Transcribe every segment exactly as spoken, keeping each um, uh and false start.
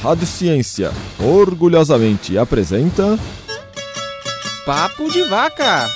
Rádio Ciência orgulhosamente apresenta Papo de Vaca.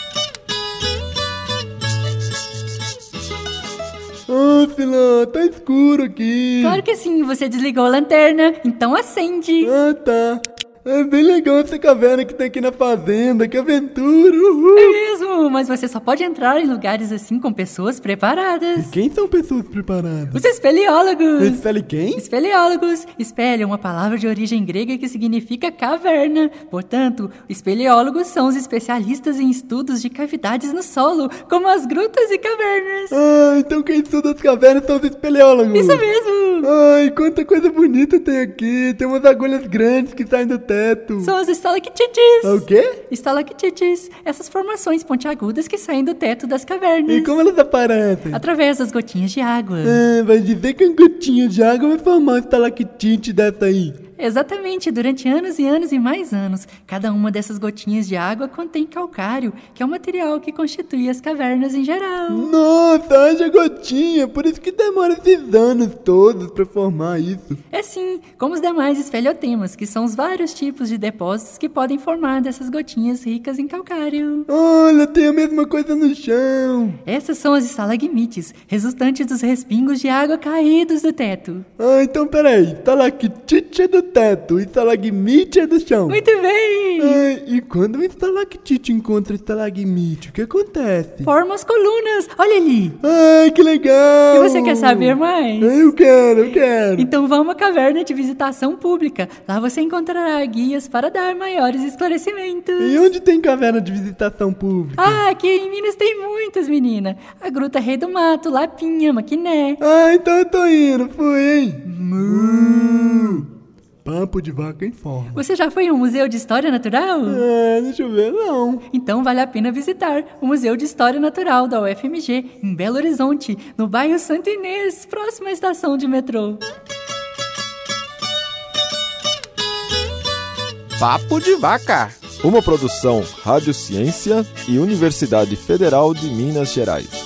Ah, Filó, tá escuro aqui. Claro que sim, você desligou a lanterna, então acende. Ah, tá. É bem legal essa caverna que tem aqui na fazenda, que aventura, uhul. É mesmo, mas você só pode entrar em lugares assim com pessoas preparadas. E quem são pessoas preparadas? Os espeleólogos. Espelhe quem? Espeleólogos. Espelho é uma palavra de origem grega que significa caverna. Portanto, espeleólogos são os especialistas em estudos de cavidades no solo, como as grutas e cavernas. Ah, então quem estuda as cavernas são os espeleólogos. Isso mesmo. Ai, quanta coisa bonita tem aqui. Tem umas agulhas grandes que saem do teto. São as estalactites. Ah, o quê? Estalactites. Essas formações pontiagudas que saem do teto das cavernas. E como elas aparecem? Através das gotinhas de água. Ah, vai dizer que uma gotinha de água vai formar uma estalactite dessa aí. Exatamente, durante anos e anos e mais anos, cada uma dessas gotinhas de água contém calcário, que é o material que constitui as cavernas em geral. Nossa, haja gotinha, por isso que demora esses anos todos pra formar isso. É sim, como os demais esfeliotemas, que são os vários tipos de depósitos que podem formar dessas gotinhas ricas em calcário. Olha, tem a mesma coisa no chão. Essas são as estalagmites, resultantes dos respingos de água caídos do teto. Ah, então peraí, estalactite é do teto, estalagmite é do chão. Muito bem! Ai, e quando um estalactite encontra estalagmite, o que acontece? Forma as colunas, olha ali! Ai, que legal! E você quer saber mais? Eu quero, eu quero! Então vá a uma caverna de visitação pública. Lá você encontrará guias para dar maiores esclarecimentos. E onde tem caverna de visitação pública? Ah, aqui em Minas tem muitas, menina. A Gruta Rei do Mato, Lapinha, Maquiné. Ah, então eu tô indo, fui, hein? Mu. Papo de Vaca informa. Você já foi ao Museu de História Natural? É, deixa eu ver, não. Então vale a pena visitar o Museu de História Natural da U F M G, em Belo Horizonte, no bairro Santo Inês, próxima à estação de metrô. Papo de Vaca. Uma produção Rádio Ciência e Universidade Federal de Minas Gerais.